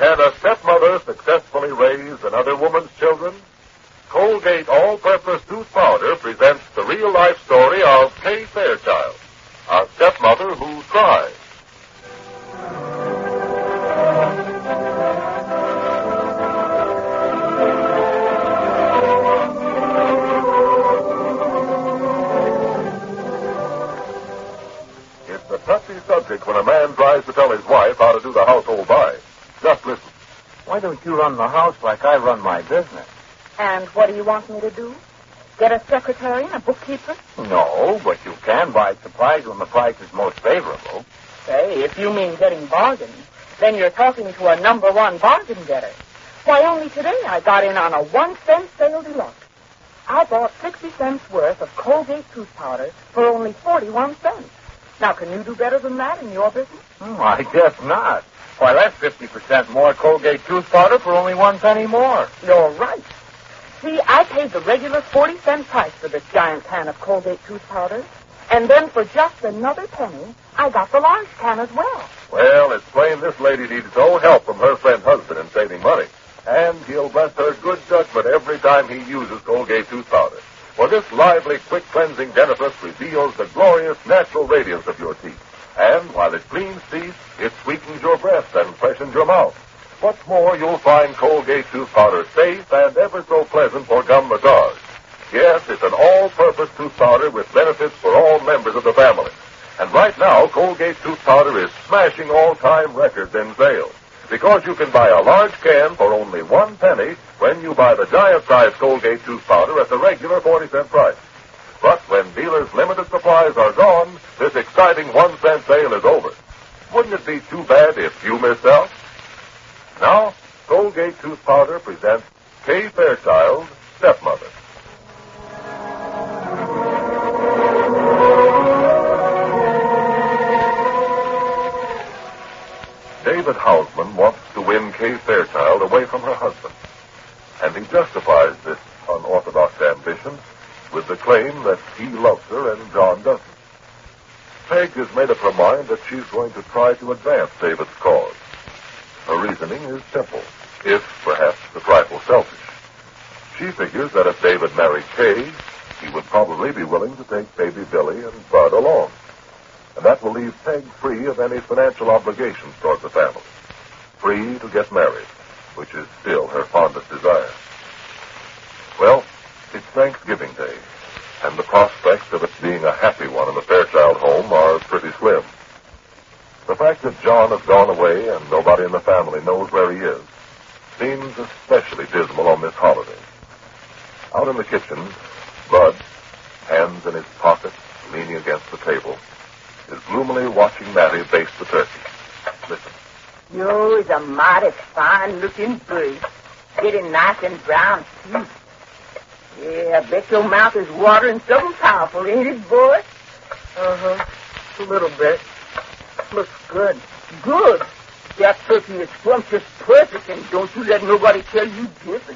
Can a stepmother successfully raise another woman's children? Colgate All-Purpose Tooth Powder presents the real-life story of Kay Fairchild, a stepmother who tried. It's a touchy subject when a man tries to tell his wife how to do the household by. Just listen. Why don't you run the house like I run my business? And what do you want me to do? Get a secretary and a bookkeeper? No, but you can buy supplies when the price is most favorable. Say, if you mean getting bargains, then you're talking to a number one bargain getter. Why, only today I got in on a 1-cent sale deluxe. I bought 60 cents worth of Colgate tooth powder for only 41 cents. Now, can you do better than that in your business? I guess not. Why, that's 50% more Colgate tooth powder for only 1 penny more. You're right. See, I paid the regular 40-cent price for this giant can of Colgate tooth powder, and then for just another penny, I got the large can as well. Well, it's plain this lady needs no help from her friend husband in saving money. And he'll bless her good judgment every time he uses Colgate tooth powder. For this lively, quick cleansing dentifrice reveals the glorious natural radiance of your teeth. And while it cleans teeth, it sweetens your breath and freshens your mouth. What's more, you'll find Colgate tooth powder safe and ever so pleasant for gum massage. Yes, it's an all-purpose tooth powder with benefits for all members of the family. And right now, Colgate tooth powder is smashing all-time records in sales. Because you can buy a large can for only 1 penny when you buy the giant-sized Colgate tooth powder at the regular 40-cent price. But when dealers' limited supplies are gone, this exciting 1-cent sale is over. Wouldn't it be too bad if you missed out? Now, Colgate tooth powder presents Kay Fairchild, Stepmother. David Hausman wants to win Kay Fairchild away from her husband. And he justifies this unorthodox ambition with the claim that he loves her and John doesn't. Peg has made up her mind that she's going to try to advance David's cause. Her reasoning is simple, if perhaps a trifle selfish. She figures that if David married Kay, he would probably be willing to take baby Billy and Bud along. And that will leave Peg free of any financial obligations toward the family. Free to get married, which is still her fondest desire. Well, it's Thanksgiving Day, and the prospects of it being a happy one in the Fairchild home are pretty slim. The fact that John has gone away and nobody in the family knows where he is seems especially dismal on this holiday. Out in the kitchen, Bud, hands in his pockets, leaning against the table, is gloomily watching Mattie baste the turkey. Listen. You's a mighty fine-looking bird. Getting nice and brown, too. Yeah, I bet your mouth is watering something powerful, ain't it, boy? Uh-huh. A little bit. Looks good. Good. That turkey is scrumptious perfect, and don't you let nobody tell you different.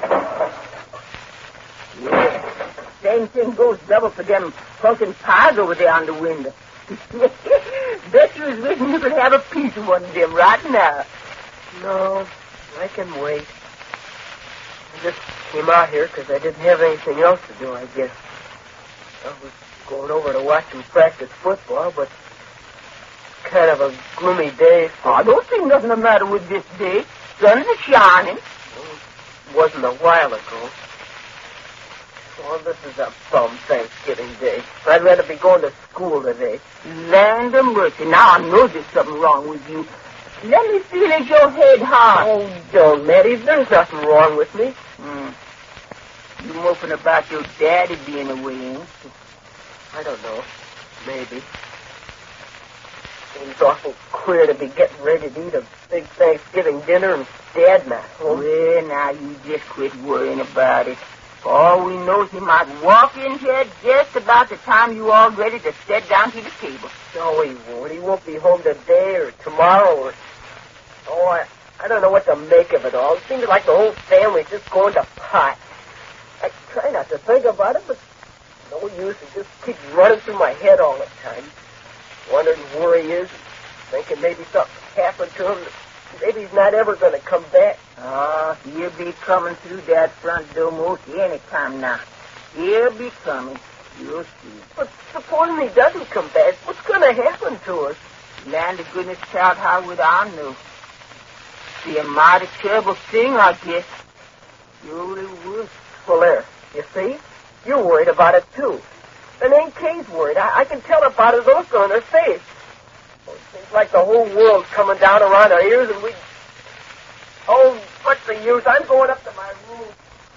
Yeah, same thing goes double for them pumpkin pies over there on the window. Bet you was wishing you could have a piece of one of them right now. No, I can wait. I just came out here because I didn't have anything else to do, I guess. I was going over to watch them practice football, but kind of a gloomy day. So I don't think nothing the matter with this day. Sun is shining. It wasn't a while ago. Well, this is a bum Thanksgiving Day. I'd rather be going to school today. Land of mercy. Now I know there's something wrong with you. Let me feel as your head hard. Oh, don't, Mattie. There's nothing wrong with me. You moping about your daddy being away, ain't you? I don't know. Maybe. Seems awful queer to be getting ready to eat a big Thanksgiving dinner and Dad not home. Well, now you just quit worrying about it. For all we know, he might walk in here just about the time you all ready to sit down to the table. No, he won't. He won't be home today or tomorrow or... Oh, I don't know what to make of it all. It seems like the whole family's just going to pot. I try not to think about it, but no use. It just keeps running through my head all the time. Wondering where he is, thinking maybe something happened to him that Maybe he's not ever going to come back. Oh, he'll be coming through that front door most any time now. He'll be coming. You'll see. But supposing he doesn't come back, what's going to happen to us? Land of goodness, child, how would I know? Be a mighty terrible thing, I guess. Surely would. Well, there, you see? You're worried about it, too. And Aunt Kay's worried. I can tell about it look on her face. Well, it seems like the whole world's coming down around our ears, and we... Oh, what's the use? I'm going up to my room.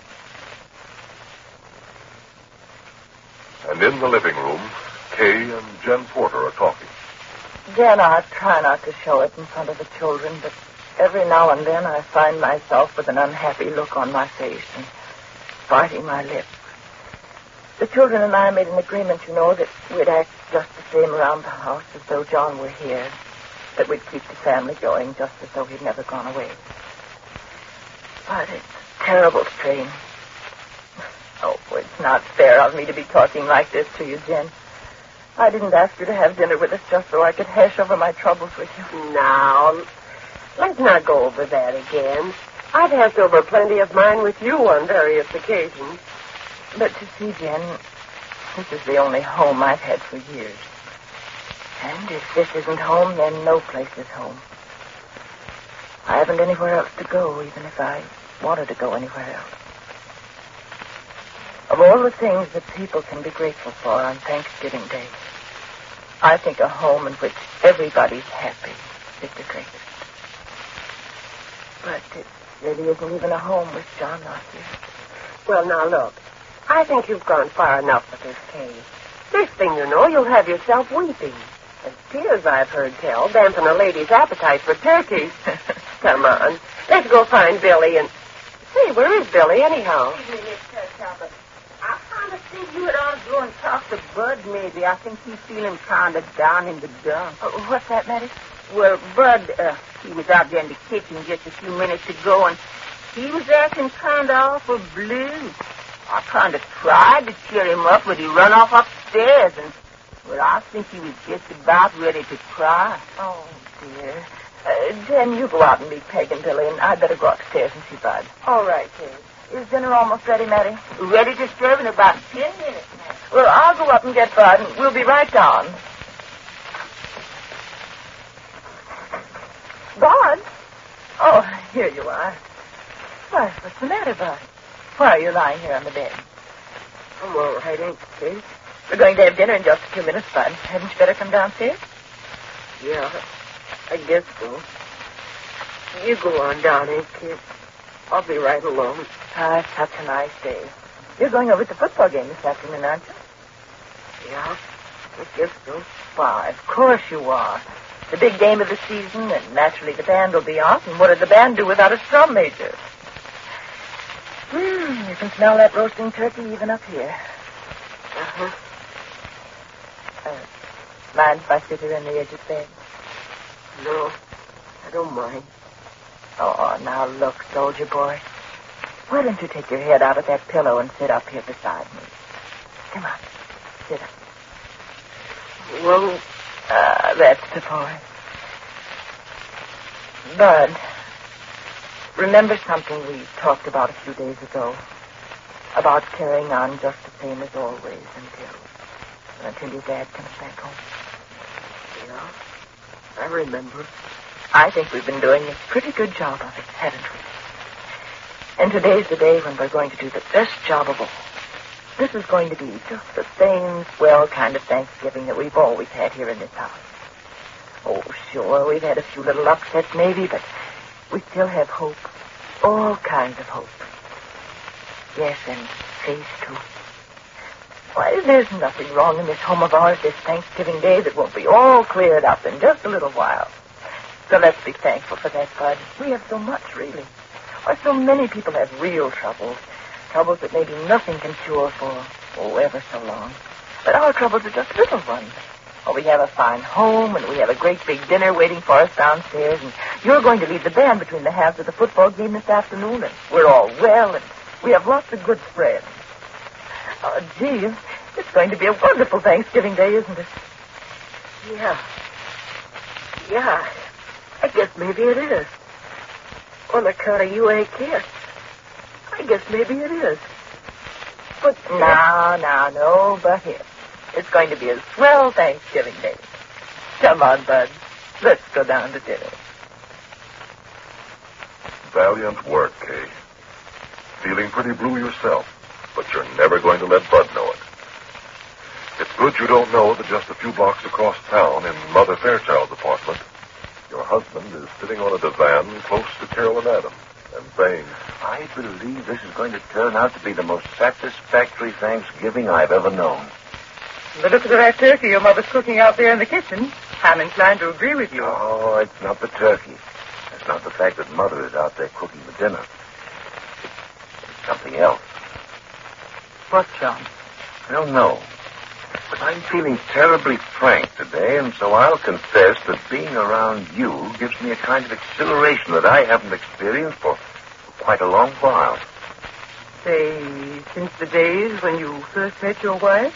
And in the living room, Kay and Jen Porter are talking. Jen, I try not to show it in front of the children, but every now and then I find myself with an unhappy look on my face and biting my lip. The children and I made an agreement, you know, that we'd act just the same around the house as though John were here, that we'd keep the family going just as though he'd never gone away. But it's a terrible strain. Oh, it's not fair of me to be talking like this to you, Jen. I didn't ask you to have dinner with us just so I could hash over my troubles with you. Now, let's not go over that again. I've hashed over plenty of mine with you on various occasions. But you see, Jen, this is the only home I've had for years. And if this isn't home, then no place is home. I haven't anywhere else to go, even if I wanted to go anywhere else. Of all the things that people can be grateful for on Thanksgiving Day, I think a home in which everybody's happy is the greatest. But it really isn't even a home with John not here. Well, now, look. I think you've gone far enough with this case. This thing, you know, you'll have yourself weeping. And tears, I've heard tell, dampen a lady's appetite for turkeys. Come on. Let's go find Billy and... Say, where is Billy, anyhow? Excuse me, Miss Talbot. I kind of think you ought to go and talk to Bud, maybe. I think he's feeling kind of down in the dumps. What's that, Matty? Well, Bud, he was out there in the kitchen just a few minutes ago, and he was acting kind of awful blue. I kind of tried to cheer him up, but he run off upstairs, and, well, I think he was just about ready to cry. Oh, dear. Jen, you go out and meet Peg and Billy, and I'd better go upstairs and see Bud. All right, Kay. Is dinner almost ready, Matty? Ready to serve in about 10 minutes now. Well, I'll go up and get Bud, and we'll be right down. Bud? Oh, here you are. Why, what's the matter, Bud? Why are you lying here on the bed? I'm all right, ain't you, Kay? We're going to have dinner in just a few minutes, Bud. Hadn't you better come downstairs? Yeah, I guess so. You go on down, ain't you? I'll be right along. Ah, it's such a nice day. You're going over to the football game this afternoon, aren't you? Yeah, I guess so. Why, of course you are. The big game of the season, and naturally the band will be on. And what did the band do without a strum major? You can smell that roasting turkey even up here. Uh-huh. Mind if I sit here on the edge of the bed? No, I don't mind. Oh, now look, soldier boy. Why don't you take your head out of that pillow and sit up here beside me? Come on, sit up. Well, that's the boy. Bud, remember something we talked about a few days ago? About carrying on just the same as always until your dad comes back home. Yeah, I remember. I think we've been doing a pretty good job of it, haven't we? And today's the day when we're going to do the best job of all. This is going to be just the same swell kind of Thanksgiving that we've always had here in this house. Oh, sure, we've had a few little upsets maybe, but we still have hope. All kinds of hope. Yes, and faith, too. Why, there's nothing wrong in this home of ours this Thanksgiving Day that won't be all cleared up in just a little while. So let's be thankful for that, Bud. We have so much, really. Why, so many people have real troubles. Troubles that maybe nothing can cure for, ever so long. But our troubles are just little ones. Oh, we have a fine home, and we have a great big dinner waiting for us downstairs, and you're going to lead the band between the halves of the football game this afternoon, and we're all well, and we have lots of good friends. Oh, gee, it's going to be a wonderful Thanksgiving Day, isn't it? Yeah. Yeah. I guess maybe it is. On account of you ain't kissed. I guess maybe it is. But No, but here. It's going to be a swell Thanksgiving Day. Come on, Bud. Let's go down to dinner. Valiant work, Kay. Feeling pretty blue yourself, but you're never going to let Bud know it. It's good you don't know that just a few blocks across town in Mother Fairchild's apartment, your husband is sitting on a divan close to Carolyn Adams and saying, I believe this is going to turn out to be the most satisfactory Thanksgiving I've ever known. The look of that turkey your mother's cooking out there in the kitchen, I'm inclined to agree with you. Oh, it's not the turkey. It's not the fact that Mother is out there cooking the dinner. It's something else. What, John? I don't know. But I'm feeling terribly frank today, and so I'll confess that being around you gives me a kind of exhilaration that I haven't experienced for quite a long while. Say, since the days when you first met your wife?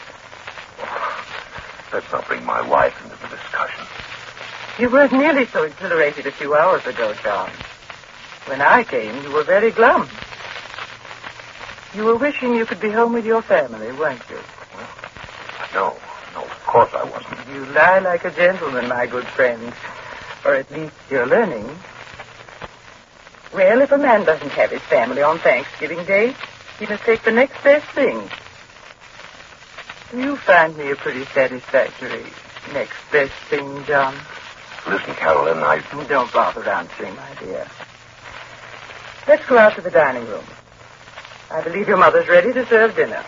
Let's not bring my wife into the discussion. You weren't nearly so exhilarated a few hours ago, John. When I came, you were very glum. You were wishing you could be home with your family, weren't you? No, of course I wasn't. You lie like a gentleman, my good friend. Or at least you're learning. Well, if a man doesn't have his family on Thanksgiving Day, he must take the next best thing. Do you find me a pretty satisfactory next best thing, John? Listen, Carolyn, Don't bother answering, my dear. Let's go out to the dining room. I believe your mother's ready to serve dinner.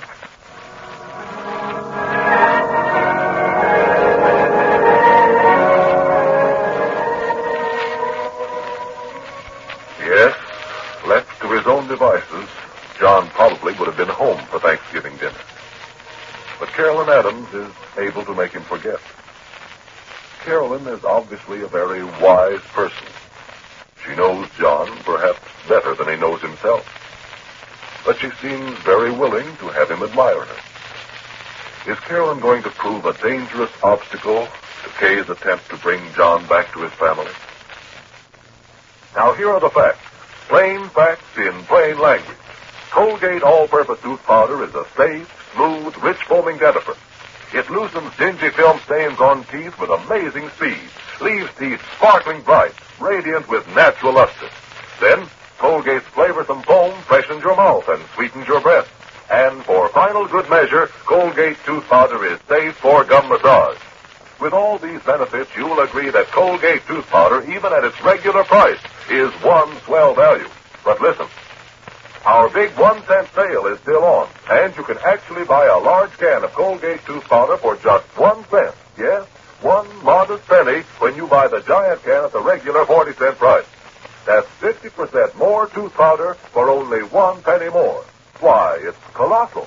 yes, left to his own devices, John probably would have been home for Thanksgiving dinner. But Carolyn Adams is able to make him forget. Carolyn is obviously a very wise person. She knows John perhaps better than he knows himself. But she seems very willing to have him admire her. Is Carolyn going to prove a dangerous obstacle to Kay's attempt to bring John back to his family? Now, here are the facts. Plain facts in plain language. Colgate All-Purpose Tooth Powder is a safe, smooth, rich foaming dentifrice. It loosens dingy film stains on teeth with amazing speed, leaves teeth sparkling bright, radiant with natural luster. Then, Colgate's flavorsome foam freshens your mouth and sweetens your breath. And for final good measure, Colgate Tooth Powder is safe for gum massage. With all these benefits, you will agree that Colgate Tooth Powder, even at its regular price, is one swell value. But listen, our big 1-cent sale is still on, and you can actually buy a large can of Colgate Tooth Powder for just 1 cent. Yes, 1 modest penny when you buy the giant can at the regular 40-cent price. That's 50% more tooth powder for only 1 penny more. Why, it's colossal.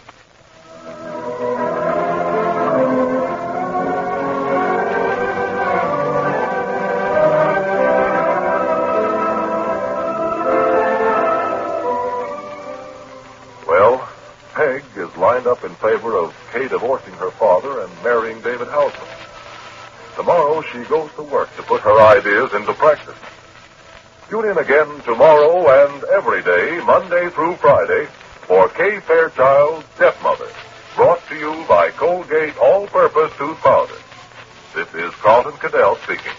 Well, Peg is lined up in favor of Kay divorcing her father and marrying David Houseman. Tomorrow she goes to work to put her ideas into practice. Tune in again tomorrow and every day, Monday through Friday, for Kay Fairchild's Stepmother, brought to you by Colgate All-Purpose Tooth Powder. This is Carlton Cadell speaking.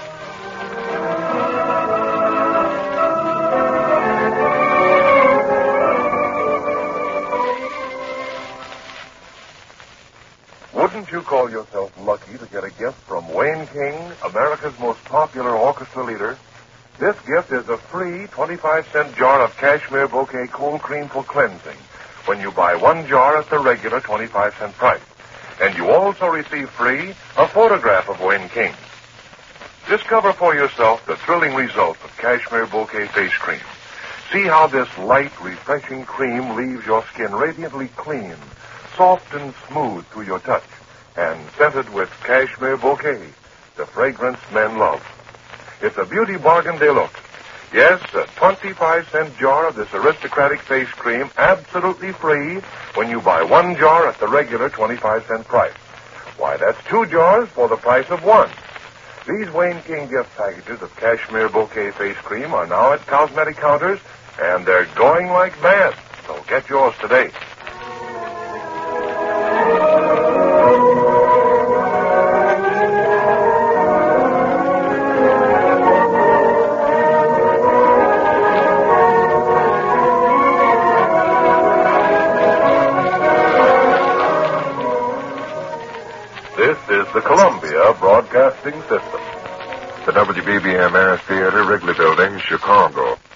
Wouldn't you call yourself lucky to get a gift from Wayne King, America's most popular orchestra leader? This gift is a free 25-cent jar of Cashmere Bouquet Cold Cream for cleansing when you buy 1 jar at the regular 25-cent price. And you also receive free a photograph of Wayne King. Discover for yourself the thrilling results of Cashmere Bouquet Face Cream. See how this light, refreshing cream leaves your skin radiantly clean, soft and smooth to your touch, and scented with Cashmere Bouquet, the fragrance men love. It's a beauty bargain de luxe. Yes, a 25-cent jar of this aristocratic face cream absolutely free when you buy 1 jar at the regular 25-cent price. Why, that's 2 jars for the price of 1. These Wayne King gift packages of Cashmere Bouquet Face Cream are now at cosmetic counters, and they're going like mad. So get yours today. This is the Columbia Broadcasting System. The WBBM Theater, Wrigley Building, Chicago.